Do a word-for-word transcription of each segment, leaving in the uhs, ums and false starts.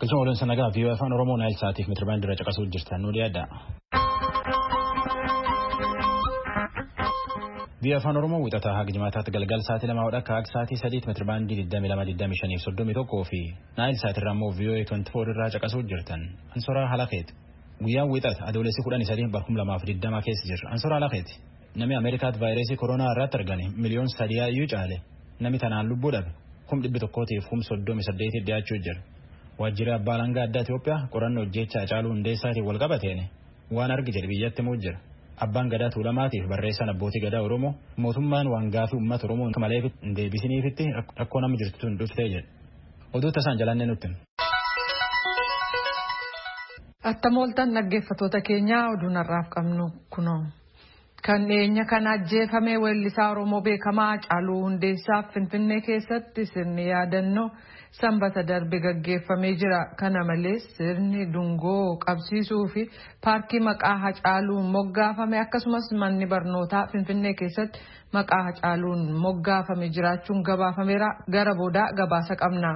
Galchuma waliin sanagaa fi afaan Oromoo Naayil Saatiif mitirbaandii irra caqasuu jirtan nu dhiyaadha. Biyya afaan Oromoo wixataa haga jimaataatti galgal sa'aatii lama hodha akka haga sa'aatii sadiitti mitirbaandii digdamii lama digdamii shanii soddomii tokkoo fi Naayil Saati irraa immoo V O A twenty four irraa caqasuu jirtan. Ansoraa Halakeeti. Guyyaan wixata adoolessi kudhan sadii barkum lamaaf digdama keessa jirra. Ansoraa Halakeeti. Namni Ameerikaatti vaayirasii koronaa irratti argame miliyoon sadiyaa iyyuu caale. Namni tanaan lubbuu dhabe. Kum dhibbi tokkootiif kum soddomii saddeetii dhiyaachuu jira. Waajjirri abbaa alangaa addaa Itoophiyaa qorannoo hojjechaa Hacaaluu Hundeessaatiin wal qabateen waan argi jedhe biyyatti himuu jira. Abbaan gadaa Tuulamaatiif barreessaan abbootii gadaa Oromoo mootummaan waan gaafii uummata Oromoo malee hin deebisiniifitti rakkoo nama jirtu tun dhuftee jedhe. Oduu tasaan jalannee nutti. Attamooltan dhaggeeffattoota keenyaa oduu narraaf qabnu kunoo. Kan dhiyeenya kana ajjeefame weellisaa Oromoo beekamaa Hacaaluu Hundeessaaf Finfinnee keessatti sirni yaadannoo sanbata darbe gaggeeffamee jira. Kana malees sirni dungoo qabsiisuu fi paarkii maqaa Hacaaluun moggaafame akkasumas manni barnootaa Finfinnee keessatti maqaa Hacaaluun moggaafame jiraachuun gabaafameera. Gara boodaa gabaasa qabna.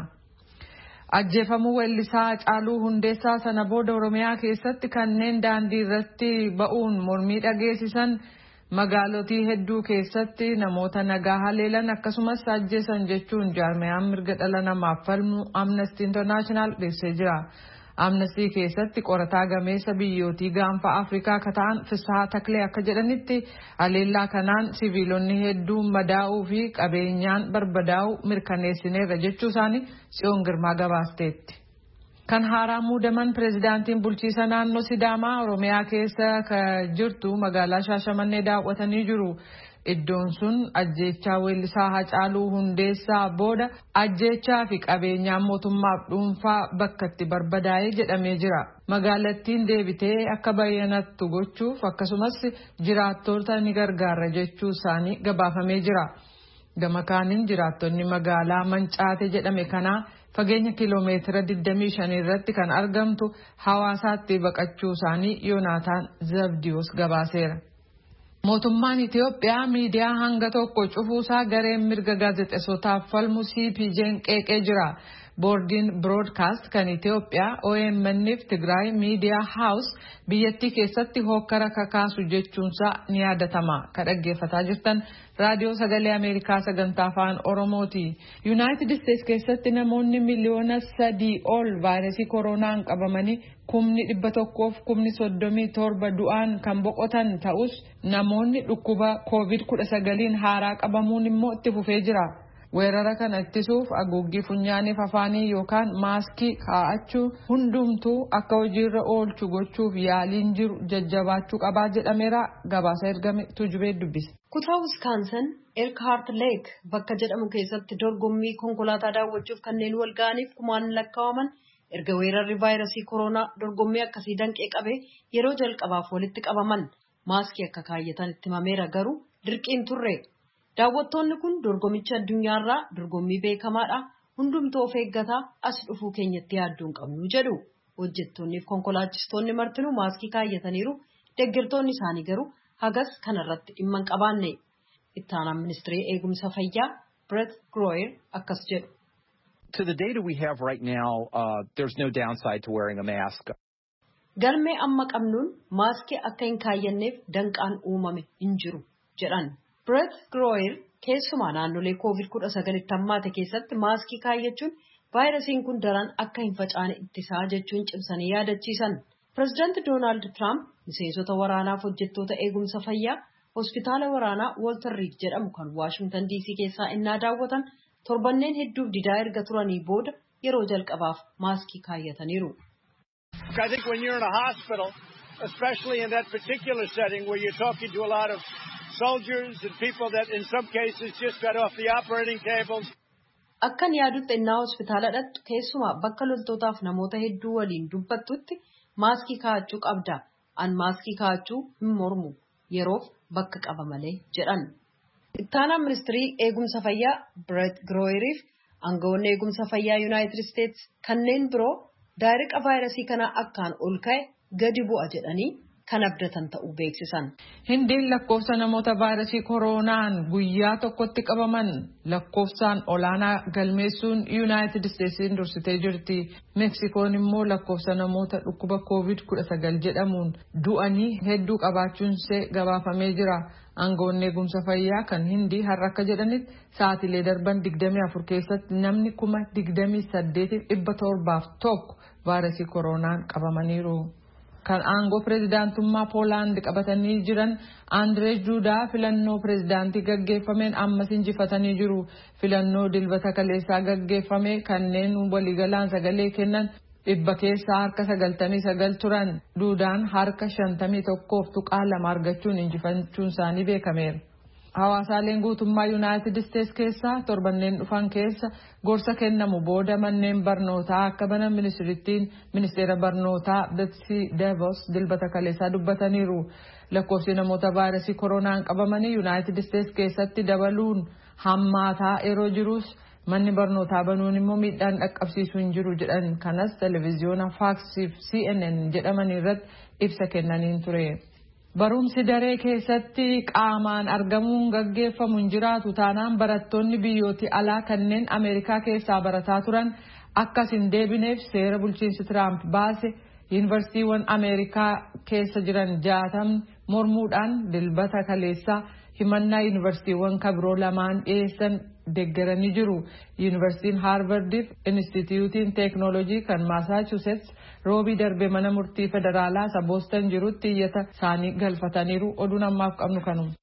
Ajjeefamuu weellisaa Hacaaluu Hundeessaa sana booda Oromiyaa keessatti kanneen daandii irratti ba'uun mormii dhageessisan magaalotii hedduu keessatti namoota nagaa haleelan akkasumas ajjeesan jechuun jaarmiyaan mirga dhala namaaf falmu Amnesty International dhiyeessee jira. Amnesty keessatti qorataa gameessa biyyootii gaanfa Afrikaa akka ta'an Fisahaa Taklee akka jedhanitti haleellaa kanaan siviilonni hedduun madaa'uu fi qabeenyaan barbadaa'uu mirkaneessineerra jechuu isaanii Tsiyoon Girmaa gabaasteetti. Kan haaraa muudaman pireezidaantiin bulchiisa naannoo Sidaamaa Oromiyaa keessa ka jirtu magaalaa Shaashamannee daawwatanii jiru. Iddoon sun ajjeechaa weellisaa Hacaaluu Hundeessaa booda ajjeechaa fi qabeenyaan mootummaaf dhuunfaa bakka itti barbadaa'ee jedhamee jira. Magaalattiin deebitee akka bayyanattu gochuuf akkasumas jiraattota ni gargaara jechuu isaanii gabaafamee jira. Gama kaaniin jiraattonni magaalaa Mancaate jedhame kanaa fageenya kiloomeetira digdamii shan irratti kan argamtu hawaasaatti baqachuu isaanii Yoonaataan Zabdiyoos gabaaseera. Mootummaan Itiyoophiyaa miidiyaa hanga tokko cufuusaa gareen mirga gaazexeessotaaf falmu C P J'n qeeqee jira. Boordiin Broadcast kan Itiyoophiyaa O M N f Tigraay Media House biyyattii keessatti hokkara kakaasu jechuunsaa ni yaadatama. Ka dhaggeeffataa jirtan raadiyoo sagalee Ameerikaa sagantaa afaan Oromooti. United States keessatti namoonni miliyoona sadii ol vaayirasii koronaan qabamanii kumni dhibba tokkoof kumni soddomii torba du'aan kan boqotan ta'us namoonni dhukkuba COVID kudha sagaliin haaraa qabamuun immoo itti fufee jira. Weerara kana ittisuuf haguuggii funyaaniif afaanii yookaan maaskii kaa'achuu hundumtuu akka hojiirra oolchu gochuuf yaaliin jiru jajjabaachuu qabaa jedhameera. Gabaasa ergame Tujubee dubbise. Kutaa Wisconsin Elkhart Lake bakka jedhamu keessatti dorgommii konkolaataa daawwachuuf kanneen wal ga'aniif kumaan lakkaa'aman erga weerarri vaayirasii koronaa dorgommii akkasii danqee qabee yeroo jalqabaaf walitti qabaman maaskii akka kaayyatan itti himameera garuu dirqiin turre. Daawwattoonni kun dorgommicha addunyaarraa dorgommii beekamaadha. Hundumtuu of eeggataa as dhufuu keenyatti yaadduun qabnu jedhu. Hojjettoonni fi konkolaachistoonni martinuu maaskii kaayyataniiru. Deeggartoonni isaanii garuu hagas kanarratti dhimma hin qabaanne. Itti aanaan ministirii eegumsa fayyaa Brett Groyer akkas jedhu. To the data we have right now, uh, there's no downside to wearing a mask. Galmee amma qabnuun maaskii akka hin kaayyanneef danqaan uumame hin jiru jedhan. Brett Groyer keessumaa naannolee COVID kudha sagalitti hammaate keessatti maaskii kaayyachuun vaayirasiin kun daran akka hin facaane ittisaa jechuun cimsanii yaadachiisan. Pireezidaanti Doonaald Tiraamp miseensota waraanaaf hojjettoota eegumsa fayyaa hospitaala waraanaa Walter Reed jedhamu kan Waashingtan D C keessaa innaa daawwatan torbanneen hedduuf didaa erga turanii booda yeroo jalqabaaf maaskii kaayyataniiru. I think when you're in a hospital, especially in that particular setting where you're talking to a lot of soldiers and people that in some cases just got off the operating tables. Akkan yaadutti innaa hospitaala dhattu keessumaa bakka loltootaaf namoota hedduu waliin dubbattutti maaskii kaa'achuu qabda. An maaskii kaa'achuu hin mormu yeroof bakka qaba malee jedhan. Itti aanaan ministirii eegumsa fayyaa Brett Groyeriif aangawoonni eegumsa fayyaa United States kanneen biroo daariqa vaayirasii kanaa akkaan ol ka'e gadi bu'a jedhanii kan abdatan ta'uu beeksisan. Hindiin lakkoofsa namoota vaayirasii koronaan guyyaa tokkotti qabaman lakkoofsaan olaanaa galmeessuun Yuunaayitid Isteetsiin dursitee jirti. Meksikoon immoo lakkoofsa namoota dhukkuba koovid kudha sagal jedhamuun du'anii hedduu qabaachuun see gabaafamee jira. Aangoonni eegumsa fayyaa kan Hindii har'a akka jedhanitti sa'aatilee darban digdamii afur keessatti namni kuma digdamii saddeetiif dhibba torbaaf tokko vaayirasii koronaan qabamaniiru. Kan aangoo pireezidaantummaa Poolaand qabatanii jiran Andireej Duudaa filannoo pireezidaantii gaggeeffameen ammas injifatanii jiru. Filannoo dilbata kaleessaa gaggeeffame kanneen waliigalaan sagalee kennan dhibba keessaa harka sagaltamii sagal turan. Duudaan harka shantamii tokkoof tuqaa lama argachuun injifachuun isaanii beekameera. Hawaasaaleen guutummaa Yuunaayitid Isteets keessaa torbanneen dhufan keessa gorsa kennamu booda manneen barnootaa akka banan ministirittiin ministeera barnootaa Betsy Devos dilbata kaleessaa dubbataniiru. Lakkoofsi namoota vaayirasii koronaan qabamanii Yuunaayitid Isteets keessatti dabaluun hammaataa yeroo jirus manni barnootaa banuun immoo miidhaan dhaqqabsiisuu hin jiru jedhan. Kanas televiziyoona Fox fi C N N jedhaman irratti ibsa kennaniin ture. Barumsi daree keessatti qaamaan argamuun gaggeeffamu hin jiraatu taanaan barattoonni biyyooti alaa kanneen Ameerikaa keessaa barataa turan akkas hin deebineef seera bulchiinsi Tiraamp baase yuunivarsiitiiwwan Ameerikaa keessa jiran jaatamni mormuudhaan dilbata kaleessaa himannaa yuunivarsiitiiwwan kabiroo lamaan dhiyeessan deeggaranii jiru. Yuunivarsiitiin Haarvardiif Inistituutiin Teeknooloojii kan Maasaachusetts roobii darbe mana murtii federaalaa isa Booston jirutti iyyata isaanii galfataniiru. Oduun ammaaf qabnu kanuma.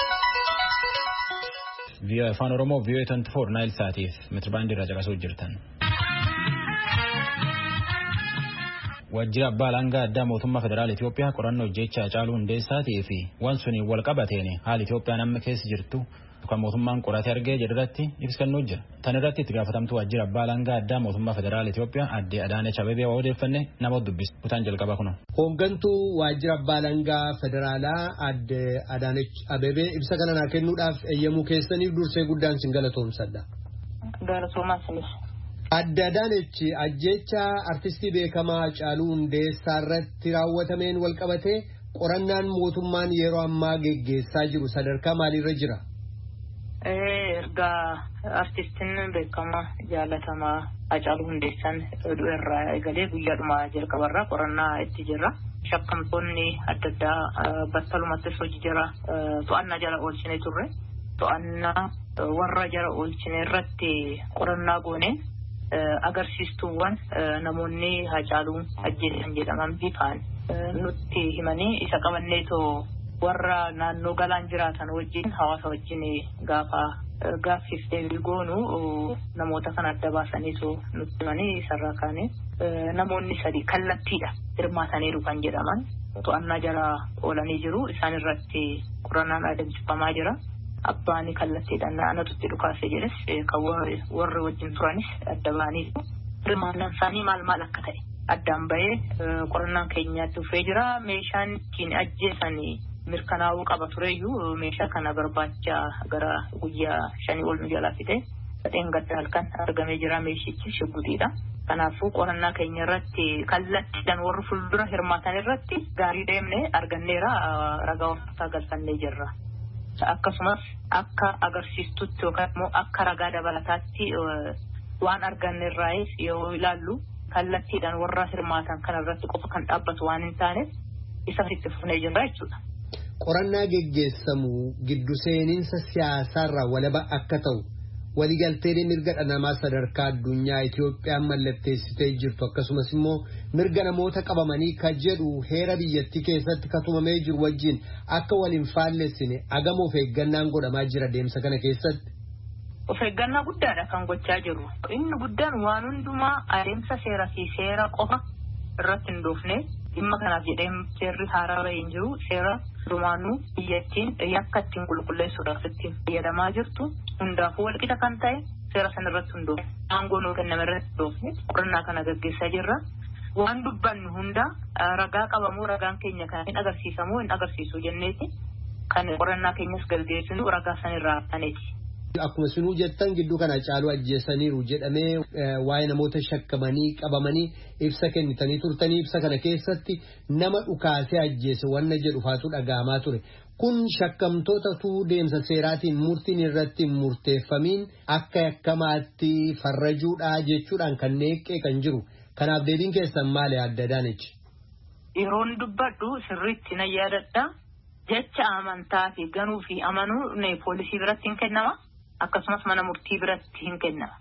Vii'oo Afaan Oromoo vii'oo twenty four Naayil Saatiif meetirbaandii irraa caqasuu jirtan. Waajjira abbaa alangaa addaa mootummaa federaala Itoophiyaa qorannoo jecha Hacaaluu Hundeessaatii fi waan suniin wal qabateen haala Itoophiyaan amma keessa jirtu kan mootummaan qoratee argee jedhirratti ibsa kennuu jira. Tan irratti itti gaafatamtuu waajjira abbaa alangaa addaa mootummaa federaala Itoophiyaa aadde Adaanech Abeebee waa odeeffanne nama dubbisa. Kutaan jalqaba kuno. Hooggantuu waajjira abbaa alangaa federaalaa aadde Adaanech Abeebee ibsa kana naa kennuudhaaf eeyyamuu keessaniif dursee guddaan sin galatoomsadha. Galatoomaa sinis. Aadde Adaanech ajjecha artistii beekamaa Hacaaluu Hundeessaa irratti raawwatameen wal qabatee qorannaan mootummaan yeroo ammaa geggeessaa jiru sadarkaa maaliirra jira? Ergaa artistiin beekamaa jaalatamaa Hacaaluu Hundeessaan du'eerraa eegalee guyyaadhuma jalqabarraa qorannaa itti jirra. Shakkamtoonni adda addaa battalumattis hojii jira to'annaa jala oolchine turre. To'annaa warra jala oolchine irratti qorannaa gooneen agarsiistuuwwan namoonni Hacaaluu ajjeesan jedhaman bifaan nutti himanii isa qabanneetoo warra naannoo galaan jiraatan wajjin hawaasa wajjin gaafa gaaffiif deebii goonu namoota kan adda baasaniitu nutti himanii isarraa kaane namoonni sadii kallattiidha hirmaataniiru kan jedhaman to'annaa jala oolanii jiru. Isaan irratti qorannaan adeemsifamaa jira. Abbaan kallattiidhaan naannootti dhukaase jedhes kan warri wajjin turanis adda ba'anii hirmaannaan isaanii maal maal akka ta'e addaan bahee qorannaan keenyaatti dhufee jira. Meeshaan ittiin ajjeesanii mirkanaa'uu qaba tureyyuu meeshaa kana barbaacha gara guyyaa shanii ol nu jalaa fide sadeen gadda halkan argamee jira. Meeshichi shugguxiidha. Kanaafuu qorannaa keenya irratti kallattiidhaan warri fuuldura hirmaatan irratti gaarii deemnee arganneera ragaa walitti galfannee jirra. Akkasumas akka agarsiistutti yookaan immoo akka ragaa dabalataatti waan arganneerraa yoo ilaallu kallattiidhaan warra hirmaatan kana irratti qofa kan dhaabbatu waan hin taaneef isa itti fufnee jirra jechuudha. Qorannaa geggeessamu giddu seeninsa siyaasaarraa walaba akka ta'u waliigaltee mirga dhala namaa sadarkaa addunyaa Itoophiyaan mallatteessitee jirtu akkasumas immoo mirga namoota qabamanii ka jedhu heera biyyattii keessatti katumamee jiru wajjin akka waliin faallessine agama of eeggannaan godhamaa jira deemsa kana keessatti. Of eeggannaa guddaadha kan gochaa jiru. Inni guddaan waan hundumaa adeemsa seeraa fi seera qofa irratti hin dhoofne dhimma kanaaf jedhee seerri haaraa bahee hin jiru. Seera dumaanuu biyyattiin yakka ittiin qulqulleessuudhaaf ittiin fayyadamaa jirtu hundaafuu walqixa kan ta'e seera sana irratti hundoofne aangoo nuu kenname irratti hundoofne qorannaa kana gaggeessaa jirra. Waan dubbannu hunda ragaa qabamuu ragaan keenya kan hin agarsiisamuu hin agarsiisu jenneeti kan qorannaa keenyas gaggeessinu ragaa sanirraa afaneeti. Akkuma sinuu jettan gidduu kana Hacaaluu ajjeesaniiru jedhamee waa'ee namoota shakkamanii qabamanii ibsa kennitanii turtanii ibsa kana keessatti nama dhukaasee ajjeese wanna jedhu faatu dhaga'amaa ture. Kun shakkamtootatu deemsa seeraatiin murtiin irratti murteeffamiin akka yakkamaatti farrajuudhaa jechuudhaan kan neeqqee kan jiru. Kanaaf deebiin keessan maali adda Daanichi? Yeroon dubbadhu sirriitti na yaadadha. Jecha amantaa fi ganuu fi amanuu poolisii biratti hin kennama. Akkasumas mana murtii biratti hin kennama.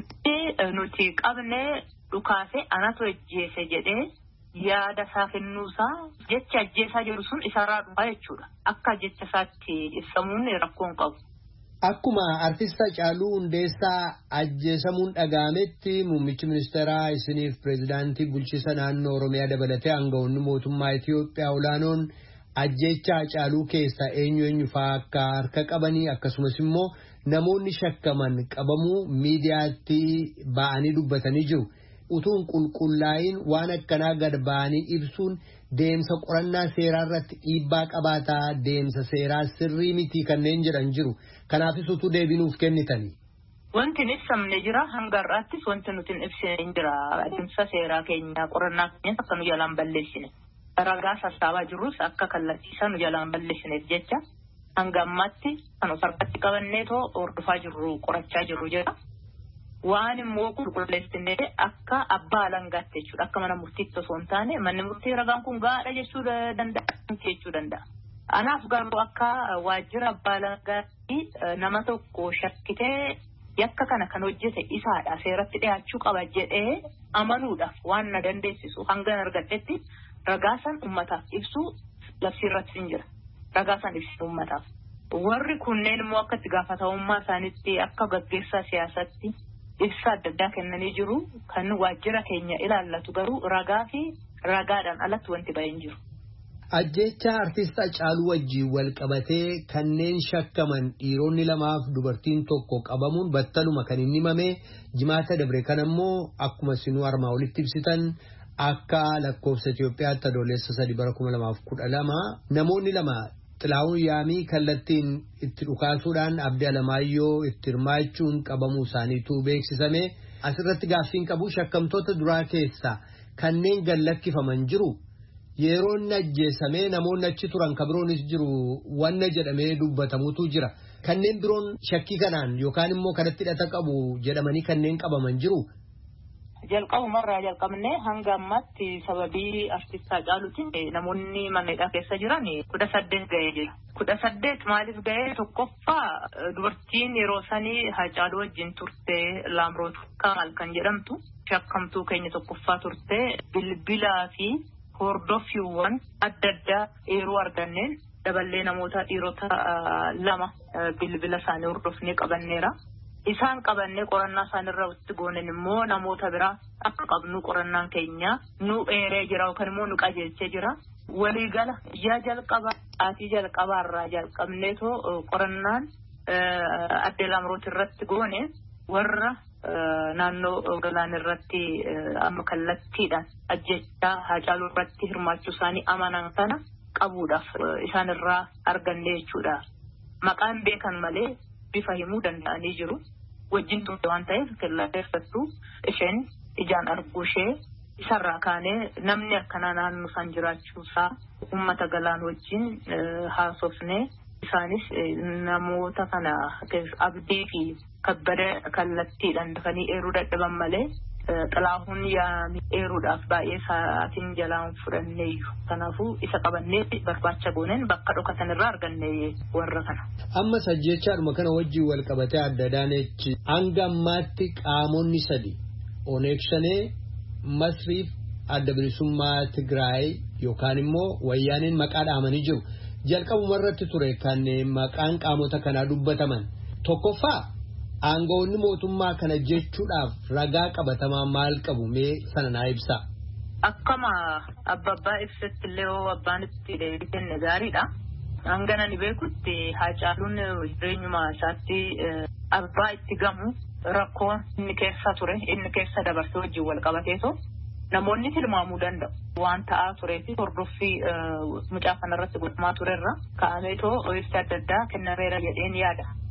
Nuti qabnee dhukaase anatu ajjeese jedhee yaada isaa kennuusaa jecha ajjeesaa jiru sun isarraa dhufaa jechuudha. Akka jecha isaatti ibsamuun rakkoon qabu. Akkuma artista Hacaaluu Hundeessaa ajjeesamuun dhaga'ametti muummichi ministeeraa isiniif pireezidaantii bulchiisa naannoo Oromiyaa dabalatee aangawoonni mootummaa Itoophiyaa olaanoon ajjecha Hacaaluu keessa eenyu eenyu fa'aa akka harka qabanii akkasumas immoo namoonni shakkaman qabamuu miidiyaatti ba'anii dubbatanii jiru. Utuun qulqullaa'iin waan akkanaa gad ba'anii ibsuun deemsa qorannaa seeraa irratti dhiibbaa qabaataa deemsa seeraa sirrii miti kanneen jedhan jiru. Kanaafis utuu deebinuuf kennitanii. Wanti hin ibsamne jira hanga har'aattis wanti nuti hin ibsine hin jira. Adeemsa seeraa keenya qorannaa keenyas akka nu jalaan balleessine. Ragaa sassaabaa jirrus akka kallattiisaa nu jalaan balleessineef jecha hanga ammaatti kan of harkatti qabanneetoo hordofaa jirru qorachaa jirru jedha. Waan immoo qulqulleessinee akka abbaa alangaatti jechuudha. Akka mana murtiitti osoo hin taane manni murtii ragaan kun gaadha jechuu danda'a jechuu danda'a. Anaaf garuu akka waajjira abbaa alangaatti nama tokko shakkitee yakka kana kan hojjete isaadha seeratti dhiyaachuu qaba jedhee amanuudhaaf waan na dandeessisu hanga argadhetti ragaasan ummataaf ibsu labsiirratti hin jira. Ragaasan ibsu ummataaf. Warri kunneen immoo akka itti gaafatamummaa isaaniitti akka gaggeessaa siyaasatti ibsa adda addaa kennanii jiru kan waajjira keenya ilaallatu garuu ragaa fi ragaadhaan alatti wanti bahee hin jiru. Ajjecha artista Hacaaluu wajjin wal qabatee kanneen shakkaman dhiironni lamaaf dubartiin tokko qabamuun battaluma kan inni himame jimaata dabre kan ammoo akkuma sinuu armaa olitti ibsitan akka lakkoofsa Itoophiyaatti adoolessa sadii bara kuma lamaaf kudha lama namoonni lama Xilaawun Yaamii kallattiin itti dhukaasuudhaan Abdii Alamaayyoo itti hirmaachuun qabamuu isaaniitu beeksisame. Asirratti gaaffiin qabu shakkamtoota duraa keessaa kanneen gallakkifaman jiru. Yeroo inni ajjeesame namoonni achi turan kan biroonis jiru wanna jedhamee dubbatamutu jira. Kanneen biroon shakkii kanaan yookaan immoo kanatti hidhata qabu jedhamanii kanneen qabaman jiru. Jalqabumarraa jalqabnee hanga ammaatti sababii artistaa Hacaaluutiin namoonni manneedhaa keessa jiran kudha saddeet ga'ee jira. Kudha saddeet maaliif ga'ee tokkoffaa dubartiin yeroo sanii Hacaaluu wajjin turtee Laamroot Kamaal kan jedhamtu shakkamtuu keenya tokkoffaa turtee bilbilaa fi hordoffiiwwan adda addaa eeruu arganneen daballee namoota dhiirota lama bilbila isaanii hordofnee qabanneera. Isaan qabannee qorannaa isaanirra itti goonen immoo namoota biraa akka qabnu qorannaan keenya nu eeree jira yookaan immoo nu qajeelchee jira. Waliigala yaa jalqaba aatii jalqabaarraa jalqabneetoo qorannaan adde Laamroot irratti goone warra naannoo galaan irratti amma kallattiidhaan ajjechaa Hacaaluu irratti hirmaachuu isaanii amanan kana qabuudhaaf isaanirraa arganne jechuudha. Maqaan beekan malee bifa himuu danda'anii jiru. Wajjin turte waan ta'eef kellaaffattu isheen ijaan arguu ishee isarraa kaanee namni akkanaa naannoo san jiraachuusaa uummata galaan wajjin haasofnee isaanis namoota kana abdii fi kabbada kallattiidhaan dafanii eeruu dadhaban malee Xilaawun Yaamii eeruudhaaf baay'ee sa'aatiin jalaan fudhanneeyyu. Kanaafuu isa qabannee barbaacha gooneen bakka dhokatan irraa arganne warra kana. Amma sajjechaadhuma kana wajjin wal qabatee adda Daanechi hanga ammaatti qaamonni sadi Oneeg Shanee Masriif adda bilisummaa Tigraay yookaan immoo wayyaaniin maqaa dhaamanii jiru. Jalqabuma irratti ture kan maqaan qaamota kanaa dubbataman. Tokkoffaa aangawoonni mootummaa kana jechuudhaaf ragaa qabatamaa maal qabu mee sana naa ibsa. Akkama abbabbaa ibsatti illee hoo abbaan itti deebii kenne gaariidha. Hangana ni beekutti Hacaaluun jireenyuma isaatti abbaa itti gamu rakkoo inni keessa ture inni keessa dabarsee wajjin wal qabateetoo namoonni tilmaamuu danda'u. Waan ta'aa turee fi hordoffii mucaa kanarratti godhamaa turerra ka'ameetoo ibsa adda addaa kennameera jedheen yaada.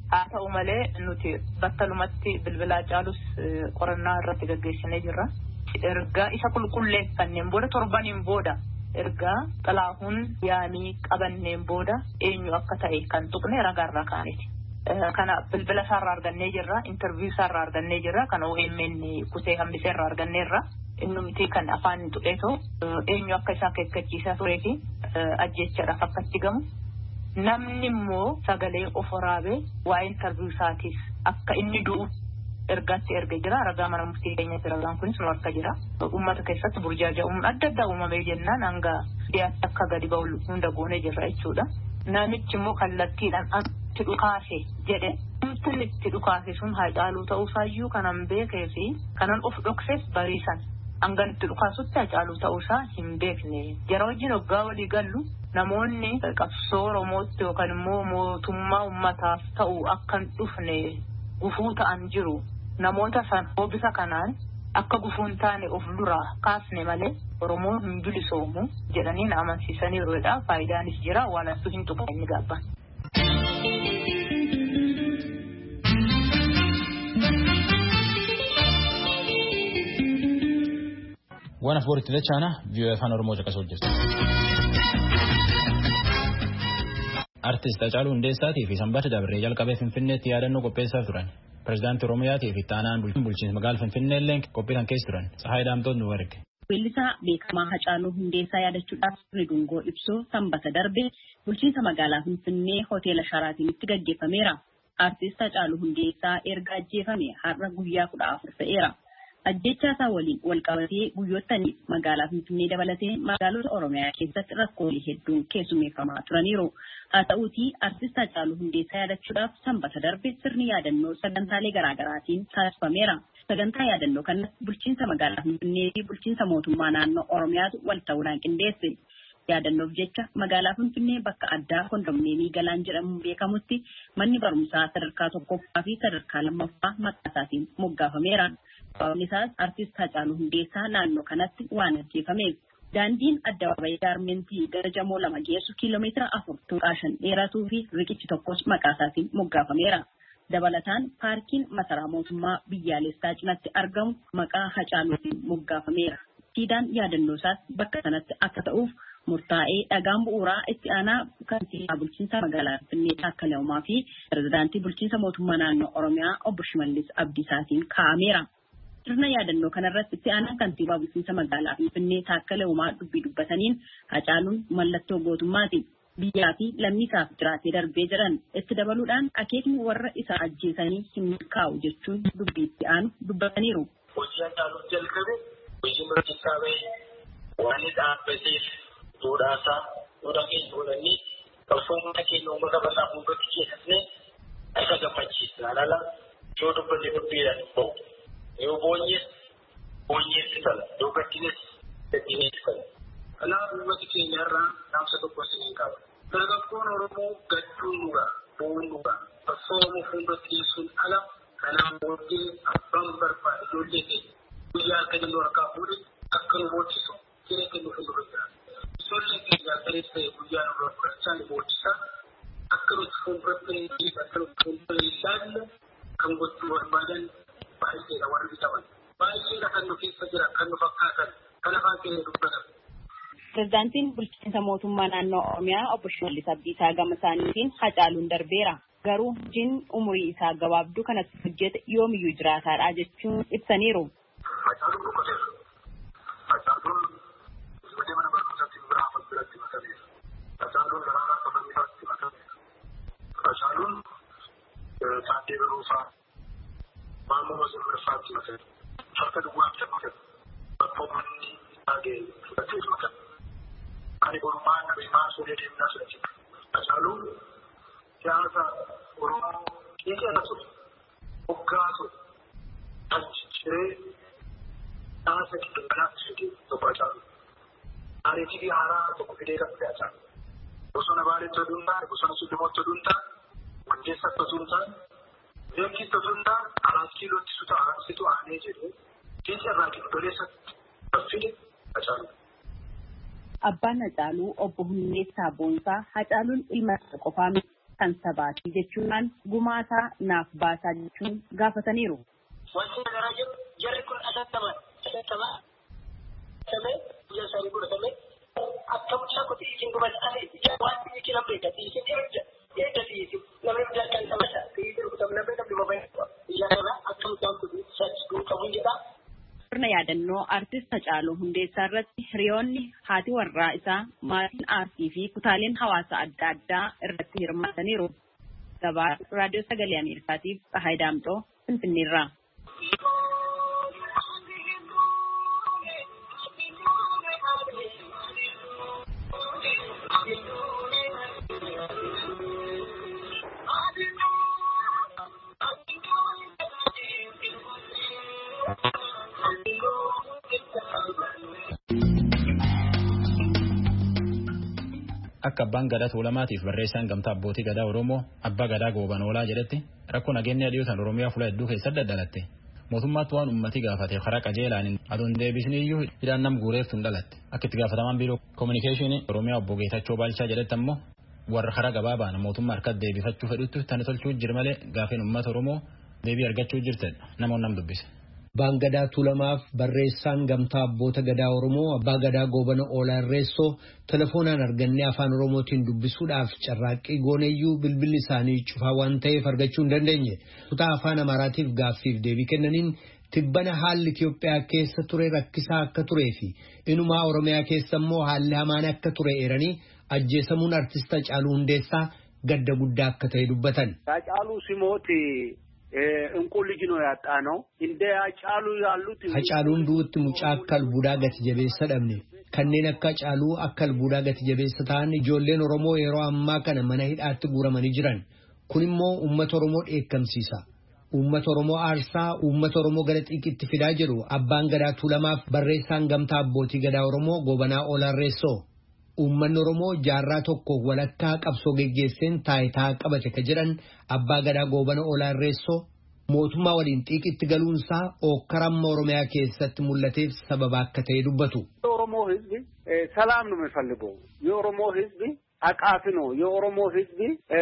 haa ta'u malee nuti battalumatti bilbilaa caalus qorannaa irratti gaggeessinee jirra. Ergaa isa qulqulleeffanneen booda torbaniin booda ergaa xalaahuun yaanii qabanneen booda eenyu akka ta'e kan tuqne ragaarraa kaaneti. Kana bilbila isaarraa argannee jirra, interview isaarraa argannee jirra, kan O M N kutee hambisee irraa arganneerra. Inni miti kan afaan tuqeetoo eenyu akka isaa keekkachiisaa turee fi ajjechaadhaaf akka itti gamu. Namni immoo sagalee of waraabee waa'ee interview isaatiif akka inni du'u ergaatti erga jira. Ragaa mana murtii keenyatti ragaan kunis nu harka jira. Uummata keessatti burjaaja'uun adda addaa uumamee jennaan hanga dhiyaatti akka gadi ba'u hunda goonee jirra jechuudha. Namichi immoo kallattiidhaan itti dhukaase jedhe namni itti dhukaase sun Haacaaluu ta'uusaayyuu kanan beekee fi kanan of dhokseef bariisan hangan itti dhukaasutti Haacaaluu ta'uusaa hin beekne. Jara wajjin hoggaa walii gallu namoonni qabsoo Oromootti yookaan immoo mootummaa uummataaf ta'u akka hin dhufne gufuu ta'an jiru. Namoota san hoobisa kanaan akka gufuun taane of duraa kaasne malee Oromoo hin bilisoomu jedhanii na amansiisaniiruudha. Faayidaanis jira waan asuu hin tuqne inni gaabban. Waan afuritti dachaana vii'oo afaan Oromoo caqasuu jirti. Artist Haacaaluu Hundeessaatii fi Sanbata Dabree jalqabee Finfinneetti yaadannoo qopheessaa turan. Pireezidaantii Oromiyaatii fi Taanaan bulchiinsa magaalaa Finfinnee illee qophii kan keessa turan. Tsahaay Daamtoon nu erge. Weellisaa beekamaa Haacaaluu Hundeessaa yaadachuudhaaf sirni dungoo ibsuu Sanbata darbe bulchiinsa magaalaa Finfinnee hoteela Sharaatinitti gaggeeffameera. Artist Haacaaluu Hundeessaa erga ajjeefame har'a guyyaa kudha afur ta'eera. Ajjechaa isaa waliin wal qabatee guyyootanii magaalaa Finfinnee dabalatee magaalota Oromiyaa keessatti rakkoolee hedduun keessummeeffamaa turaniiru. Haa ta'uutii artist Haacaaluu Hundeessaa yaadachuudhaaf Sanbata darbe sirni yaadannoo sagantaalee garaagaraatiin taasifameera. Sagantaa yaadannoo kanatti bulchiinsa magaalaa Finfinnee fi bulchiinsa mootummaa naannoo Oromiyaatu wal ta'uudhaan qindeesse. Yaadannoof jecha magaalaa Finfinnee bakka addaa kondomneemii Galaan jedhamuun beekamutti manni barumsaa sadarkaa tokkoffaa fi sadarkaa lammaffaa maqaa isaatiin moggaafameera. Sababni isaas artist Haacaaluu Hundeessaa naannoo kanatti waan ajjeefameef. Daandiin Addabaabayii Gaarmentii gara Jamoo lama geessu kiiloomeetira afur tuqaa shan dheeratuu fi riqichi tokkos maqaa isaatiin moggaafameera. Dabalataan paarkiin masaraa mootummaa biyyaalessaa cinatti argamu maqaa Haacaaluutiin moggaafameera. Siidaan yaadannoo isaas bakka sanatti akka ta'uuf murtaa'ee dhagaan bu'uuraa itti aanaa kantiibaa bulchiinsa magaalaa Finfinnee Taakkalaa Uumaa fi pireezidaantii bulchiinsa mootummaa naannoo Oromiyaa obbo Shimallis Abdiisaatiin kaa'ameera. Sirna yaadannoo kanarratti itti aanaa kantiibaa bulchiinsa magaalaa Finfinnee Taakkalaa Uumaa dubbii dubbataniin Haacaaluun mallattoo gootummaati. Biyyaa fi lammiisaaf jiraatee darbee jiran itti dabaluudhaan akeekni warra isa ajjeesanii hin milkaa'u jechuun dubbii itti aanu dubbataniiru. Hojii Haacaaluu jalqabe hojii murtiisaa bahee waan dhaabbateef duudhaasaa duudhaa keessa godhanii qabsoomota keenya uummata bal'aa fuuldratti keessatne akka gammachiisa. Alaala yoo dubbanne dubbiidhaan bahu. Yoo boonyees boonyeessi tala. Yoo gaddines gaddineessi tala. Kanaaf uummati keenya irraa dhaamsa tokko isiniin qaba. Dargaggoon Oromoo gadduun dhugaa, bo'uun dhugaa, qabsoomuu fuuldratti dhiyeessuun ala kanaan booddee abbaan barbaade ijoollee keenya guyyaa akka jallu harkaa fuudhe akka nu booddisu kiree kennu fuuldura jira. Ijoollee keenya akkanitti ta'e guyyaa nu barbaachaa nu booddisaa akka nuti fuulduratti hin akka nuti fuuldura hin ilaalle kan gochuu barbaadan baay'eedha warri bitaman. Baay'eedha kan nu keessa jira kan nu fakkaatan kan afaan keenya dubbatan. Pireezidaantiin bulchiinsa mootummaa naannoo Oromiyaa obbo Shimallis Abdiisaa gama isaaniitiin Haacaaluun darbeera. Garuu hojiin umurii isaa gabaabduu kanatti hojjete yoomiyyuu jiraataadha jechuun ibsaniiru. Haacaaluun boqoteera. Haacaaluun ijoollee mana barumsaatti biraa biratti makameera. Haacaaluun daraaraa qabamiisaatti makameera. Haacaaluun saaddee barumsaa maammoo mazammarfaatti makameera. Harka duwwaatti makameera. Bakka uummanni taagee fudhatee makameera. Ani borumaan nabeemaa suuree deemnaa sodachisa. Haacaaluun siyaasa Oromoo keessa ture, hoggaa ture, kan cicciree siyaasa gidduu kanaatti fidee tokko Haacaaluun. Areetii haaraa tokko fidee kan fide Haacaaluun. Bosona Baaleetti oduu hin taane, bosona Sullumootti oduu hin taane, Wandeessatti oduu hin taane, Beekitti oduu hin taane, Araat Kiilootti situ aanee jedhee keessa irraa giddoleessatti kan fide Haacaaluun. Abbaan Haacaaluu obbo Hundeessaa Boonsaa Haacaaluun ilma isaa qofaa miti kan sabaati jechuudhaan gumaasaa naaf baasaa jechuun gaafataniiru. Wanti nagaraa jiru jarri kun asattama asattama samee biyya isaanii godhatame akka mucaa kooti isin gubatanii wanti isin lambeedha isin erga erga isin namni biraa kan sabata isin rukutam namni namni babayyaa ijaaraa akka mucaa kooti sachi guutamuun jedha. Sirna yaadannoo artist Hacaaluu Hundeessaa irratti hiriyoonni haati warraa isaa maatiin aartii fi kutaaleen hawaasa adda addaa irratti hirmaataniiru. Gabaa raadiyoo sagalee Ameerikaatiif Tsahaay Daamxoo Finfinneerraa. Akka abbaan gadaa tuulamaatiif barreessaan gamtaa abbootii gadaa Oromoo abbaa gadaa gooban oolaa jedhetti rakkoo nageenya dhiyootaan Oromiyaa fuula hedduu keessatti daddalatte. Mootummaatti waan uummatii gaafate karaa qajeelaan aduun deebisni iyyuu hidhaan nam guureeftu hin dhalatte. Akka itti gaafatamaan biiroo koominikeeshinii Oromiyaa obbo Geetachoo Baalchaa jedhetti ammoo warra karaa gabaabaan mootummaa harkatti deebifachuu fedhutti tani tolchuu jira malee gaafeen uummata Oromoo deebii argachuu jirtedha. Namoonni nam dubbise. Abbaan gadaa tuulamaaf barreessaan gamtaa abboota gadaa Oromoo abbaa gadaa goobana oolaa irreessoo telefoonaan argannee afaan Oromootiin dubbisuudhaaf carraaqqii gooneeyyuu bilbilli isaanii cufaa waan ta'eef argachuu hin dandeenye. Kutaa afaan Amaaraatiif gaaffiif deebii kennaniin tibbana haalli Itiyoophiyaa keessa ture rakkisaa akka turee fi inumaa Oromiyaa keessa immoo haalli hamaan akka ture eeranii ajjeesamuun artist Hacaaluu Hundeessaa gadda guddaa akka ta'e dubbatan. Hacaaluu Simooti እንቁ ልጅ ነው ያጣነው እንደ አጫሉ ያሉት Hacaaluun duutti mucaa akka albuudaa gati jabeessa dhabne kanneen akka Hacaaluu akka albuudaa gati jabeessa ta'an ijoolleen Oromoo yeroo ammaa kana mana hidhaatti guuramanii jiran kun immoo uummata Oromoo dheekkamsiisa. Uummata Oromoo aarsaa uummata Oromoo gara xiiqitti fidaa jiru abbaan gadaa tuulamaaf barreessaan gamtaa abbootii gadaa Oromoo goobanaa oolaa irreessoo. Uummanni Oromoo jaarraa tokko walakkaa qabsoo geggeesseen taayitaa qabate ka jedhan abbaa gadaa goobana oolaa irreessoo mootummaa waliin xiiqitti galuunsaa ookkaramma Oromiyaa keessatti mul'ateef sababa akka ta'e dubbatu. የኦሮሞ ሕዝብ ሰላም ነው የሚፈልገው የኦሮሞ ሕዝብ አቃፊ ነው የኦሮሞ ሕዝብ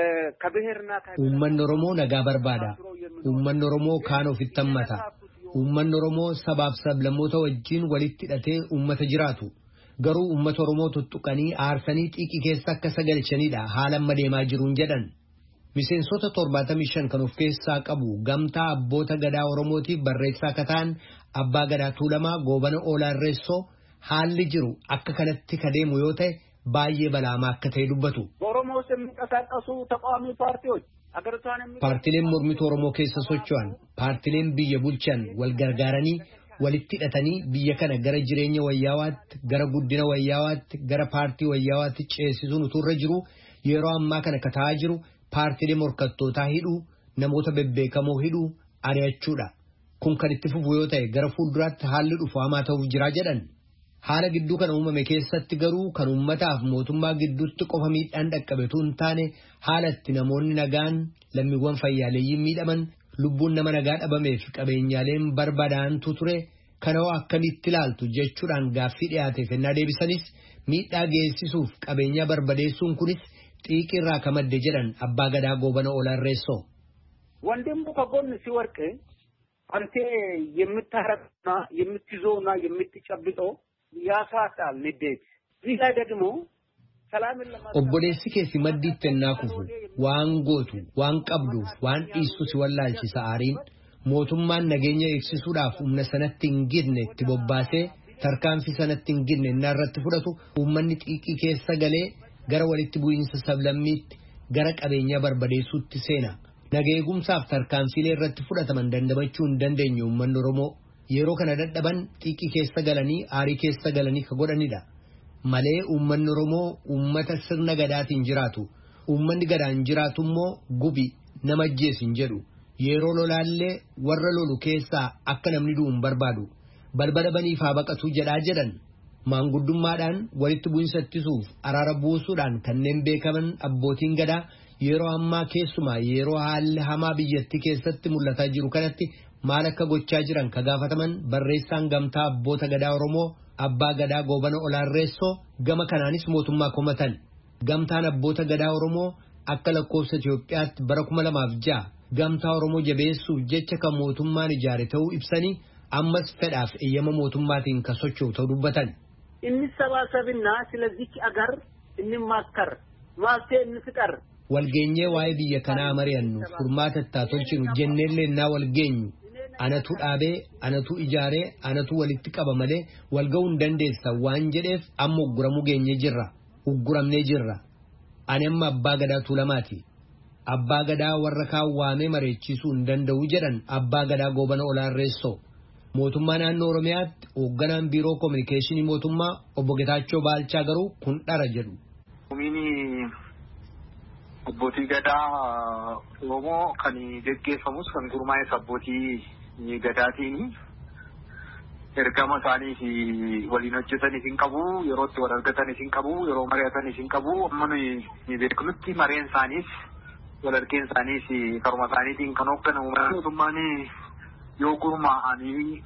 ከብሔርና Uummanni Oromoo nagaa barbaada. Uummanni Oromoo kaan ofitti hammata. Uummanni Oromoo sabaaf sablammoota wajjin walitti hidhatee uummata jiraatu. Garuu uummata Oromoo tuttuqanii aarsanii xiiqii keessa akka sagalchanidha haala amma deemaa jiruun jedhan. Miseensota torbaatamii shan kan of keessaa qabu gamtaa abboota gadaa Oromootiif barreessaa akka ta'an abbaa gadaa tuulamaa goobana oolaa irreessoo haalli jiru akka kanatti ka deemu yoo ta'e baay'ee balaamaa akka ta'e dubbatu. በኦሮሞ ውስጥ የሚንቀሳቀሱ ተቃዋሚ ፓርቲዎች Paartileen mormituu Oromoo keessa socho'an paartileen biyya bulchan wal gargaaranii walitti hidhatanii biyya kana gara jireenya wayyaawaatti gara guddina wayyaawaatti gara paartii wayyaawaatti ceesisuun utuurra jiru yeroo ammaa kana ka ta'aa jiru paartilee morkattootaa hidhuu namoota bebbeekamoo hidhuu ari'achuudha. Kun kan itti fufu yoo ta'e gara fuulduraatti haalli dhufu hamaa ta'uuf jiraa jedhan. Haala gidduu kana uumame keessatti garuu kan uummataaf mootummaa gidduutti qofa miidhaan dhaqqabetu hin taane haala itti namoonni nagaan lammiiwwan fayyaaleeyyiin miidhaman lubbuun nama nagaa dhabameef qabeenyaaleen barbadaa'antu ture kanoo akkamitti ilaaltu jechuudhaan gaaffii dhiyaateef ennaa deebisanis miidhaa geessisuuf qabeenyaa barbadeessuun kunis xiiqirraa ka madde jedhan abbaa gadaa goobana oolaa irreessoo. ወንድሙ ከጎን ሲወርቅ አንተ የምታረቅና የምትይዘውና የምትጨብጠው ያሳጣል ንዴት እዚህ ላይ ደግሞ obboleessi keessi maddiitti ennaa kufu waan gootu waan qabduuf waan dhiistu si wallaalchisa aariin mootummaan nageenya eegsisuudhaaf humna sanatti hin gidne itti bobbaasee tarkaanfii sanatti hin gidne innaa irratti fudhatu uummanni xiiqii keessa galee gara walitti bu'iinsa sablammiitti gara qabeenyaa barbadeessuutti seena. Nageegumsaaf tarkaanfiilee irratti fudhataman dandamachuu hin dandeenye uummanni Oromoo yeroo kana dadhaban xiiqii keessa galanii aarii keessa galanii ka godhanidha. Malee uummanni Oromoo uummata sirna gadaatiin jiraatu uummanni gadaan jiraatu immoo gubi nama ajjeesin jedhu yeroo lolaallee warra lolu keessaa akka namni du'u hin barbaadu balbala baniif haa baqatu jedhaa jedhan maanguddummaadhaan walitti bu'insa ittisuuf araara buusuudhaan kanneen beekaman abbootiin gadaa yeroo ammaa keessumaa yeroo haalli hamaa biyyattii keessatti mul'ataa jiru kanatti maal akka gochaa jiran ka gaafataman barreessaan gamtaa abboota gadaa Oromoo abbaa gadaa goobana oolaa irreessoo gama kanaanis mootummaa komatan gamtaan abboota gadaa Oromoo akka lakkoofsa Itoophiyaatti bara kuma lamaaf ja'a gamtaa Oromoo jabeessuuf jecha kan mootummaan ijaare ta'uu ibsanii ammas fedhaaf eeyyama mootummaatiin kan socho'u ta'uu dubbatan. Inni sabaasabinnaa silazich agar inni maaskar maastee inni fiqar. Walgeenyee waa'ee biyya kanaa mari'annu furmaata itti tolchinu jenneellee naa walgeenyu anatu dhaabee anatu ijaaree anatu walitti qaba malee walga'uu hin dandeessa waan jedheef amma ugguramuu geenye jirra ugguramnee jirra. Ani amma abbaa gadaa Tuulamaati. Abbaa gadaa warra kaan waamee mareechisuu hin danda'u jedhan abbaa gadaa Goobana Olaarreessoo. Mootummaa naannoo Oromiyaatti hoogganaan biiroo koominikeeshinii mootummaa obbo Getaachoo Baalchaa garuu kun dhara jedhu. Komiini abbootii gadaa Oromoo kan geggeeffamus kan gurmaa'es abbootii gadaatiin ergama isaanii fi waliin hojjetanii hin qabu yeroo itti wal argatanii hin qabu yeroo mari'atanii hin qabu amma nuyi beeknutti mareen isaaniis wal argeen isaaniis karuma isaaniitiin kan hoogganamu mootummaan yoo gurmaa'anii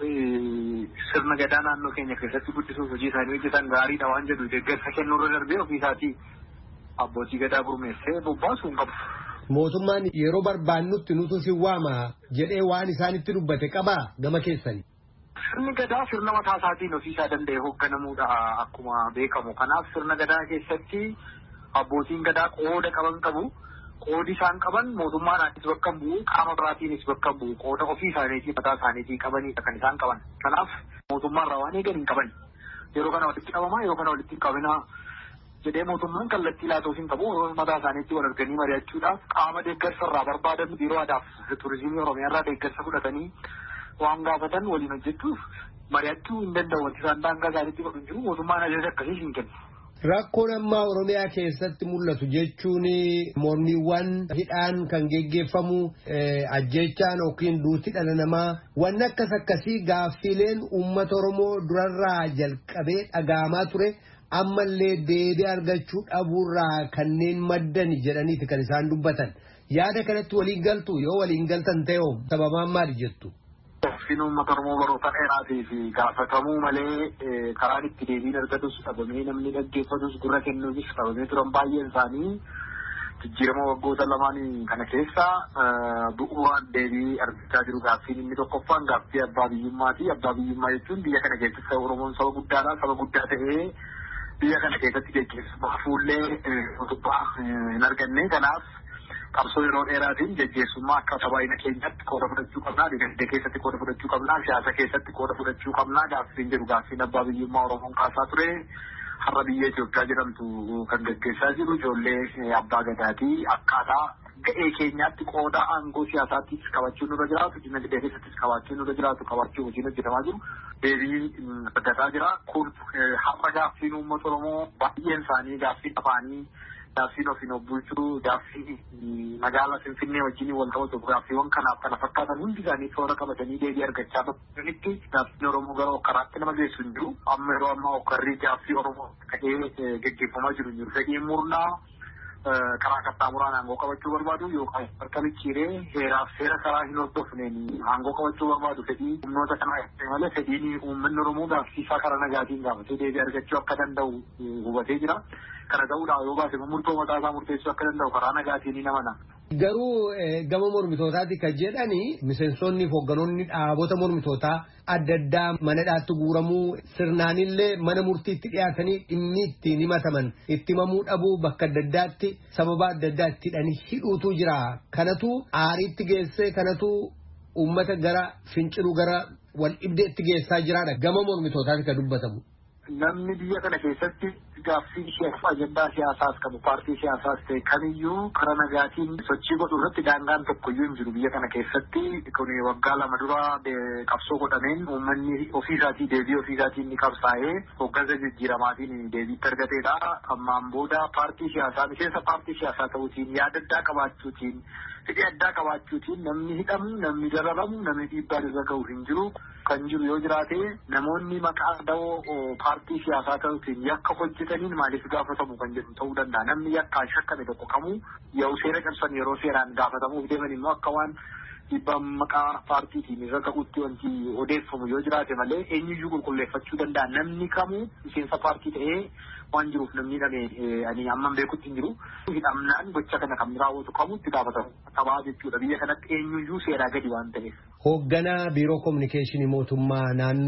sirna gadaa naannoo keenya keessatti guddisuuf hojii isaanii hojjetan gaariidha waan jedhu deeggarsa kennuurra darbee ofii isaatii abbootii gadaa gurmeessee bobbaasuu hin qabu. Mootummaan yeroo barbaannutti nutu si waama jedhee waan isaanitti dubbate qabaa gama keessanii. Sirni gadaa sirna mataa isaatiin ofiisaa danda'e hoogganamuudha akkuma beekamu. Kanaaf sirna gadaa keessatti abbootiin gadaa qooda qaban qabu. Qoodi isaan qaban mootummaadhaanis bakka bu'u qaama biraatiinis bakka bu'u qooda ofii isaaniitii mataa isaaniitii qabanidha kan isaan qaban. Kanaaf mootummaarraa waan eegan hin qaban. Yeroo kana walitti qabamaa yeroo kana walitti hin qabinaa jedhee mootummaan kallattii laatuuf hin qabu mataa isaaniitti wal arganii mari'achuudhaaf qaama deeggarsarraa barbaadan biiroo aadaaf turizimii Oromiyaarraa deeggarsa fudhatanii waan gaafatan waliin hojjechuuf mari'achuu hin danda'u wanti isaan daangaa isaaniitti godhu jiru mootummaan ajaja akkasii hin kennu. Rakkoon ammaa Oromiyaa keessatti mul'atu jechuun mormiiwwan hidhaan kan geggeeffamu ajjechaan yookiin duuti dhala namaa waan akkas akkasii gaaffileen uummata Oromoo durarraa jalqabee dhaga'amaa ture ammallee deebii argachuu dhabuurraa kanneen maddan jedhaniiti kan isaan dubbatan. Yaada kanatti waliin galtu yoo waliin galtan ta'e sababaan maali jettu? Fin uummata Oromoo baroota dheeraatii fi gaafatamuu malee karaan itti deebiin argatus dhabamee namni dhaggeeffatus gurra kennuufis dhabamee turan baay'een isaanii jijjiirama waggoota lamaanii kana keessa bu'uuraan deebii argachaa jiru. Gaaffiin inni tokkoffaan gaaffii abbaa biyyummaati. Abbaa biyyummaa jechuun biyya kana keessatti Oromoon saba guddaadha. Saba guddaa ta'ee biyya kana keessatti geggeessuuf fuullee utubaa hin arganne. Kanaaf qabsoo yeroo dheeraatiin geggeessummaa akka sabaayina keenyatti qooda fudhachuu qabnaa, dinagdee keessatti qooda fudhachuu qabnaa, siyaasa keessatti qooda fudhachuu qabnaa gaaffiin jedhu gaaffiin abbaa biyyummaa Oromoon kaasaa ture. Har'a biyya Itoophiyaa jedhamtu kan geggeessaa jiru ijoollee abbaa gadaatii akkaataa ga'ee keenyaatti qooda aangoo siyaasaattis qabachuun nurra jiraatu, dinagdee keessattis qabaachuun nurra jiraatu qabachuu hojiin hojjetamaa jiru. Deebii argataa jira. Kun har'a gaaffiin uummata Oromoo baay'een isaanii gaaffiin afaanii gaaffiin ofiin bulchuu gaaffii magaalaa Finfinnee wajjin wal qabatu gaaffiiwwan kanaaf kana fakkaatan hundi isaanii toora qabatanii deebii argachaa jiranitti gaaffiin Oromoo gara okkaraatti nama geessu hin jiru. Amma yeroo ammaa okkarrii gaaffii Oromoo ta'ee geggeeffamaa jiru hin jiru. Fedhiin murnaa karaa qaxxaamuraan aangoo qabachuu barbaadu yookaan harka micciiree heeraaf seera karaa hin hordofneen aangoo qabachuu barbaadu fedhii humnoota kanaa malee fedhiin uummanni Oromoo gaaffiisaa karaa nagaatiin gaafatee deebii argachuu akka danda'u hubatee jira. Kana ta'uudhaan yoo baase murtoo mataa isaa murteessuu akka danda'u karaa nagaatiin ni namana. Garuu gama mormitootaati kan jedhani miseensonni fi hoogganoonni dhaabota mormitootaa adda addaa mana hidhaatti guuramuu sirnaanillee mana murtiitti dhiyaatanii dhimmi ittiin himataman itti himamuu dhabuu bakka adda addaatti sababa adda addaatti hidhanii hidhuutu jira. Kanatu aariitti geessee kanatu uummata gara finciluu gara wal dhibdeetti geessaa jiraadha. Gama mormitootaati kan dubbatamu. Namni biyya kana keessatti gaaffii siyaasa ajandaa siyaasaas qabu paartii siyaasaas ta'e kamiyyuu karaa nagaatiin sochii godhu irratti daangaan tokkoyyuu hin jiru biyya kana keessatti. Kun waggaa lama dura qabsoo godhameen uummanni ofiisaatii deebii ofiisaatiin ni qabsaa'ee hoggansa jijjiiramaatiin deebiitti argateedha. Ammaan booda paartii siyaasaa miseensa paartii siyaasaa ta'uutiin yaada addaa qabaachuutiin fedhii addaa qabaachuutiin namni hidhamu namni dararamu namni dhiibbaa irra gahu hin jiru. Kan jiru yoo jiraate namoonni maqaa da'oo paartii siyaasaa ta'uutiin yakka hojjetaniin maaliif gaafatamu kan jedhu ta'uu danda'a. Namni yakkaan shakkame tokko kamuu yoo seera cabsan yeroo seeraan gaafatamuuf deeman immoo akka waan dhiibbaa maqaa paartiitiin irra gahuutti wanti odeeffamu yoo jiraate malee eenyuyyuu qulqulleeffachuu danda'a. Namni kamuu miseensa paartii ta'ee waan jiruuf namni hidhame ani amman beekutti hin jiru. Hidhamnaan gocha kana kan raawwatu kamuu itti gaafatamu qabaa jechuudha. Biyya kanatti eenyuyyuu seeraa gadi waan ta'eef. Hoogganaa biiroo kominikeeshinii mootummaa naannoo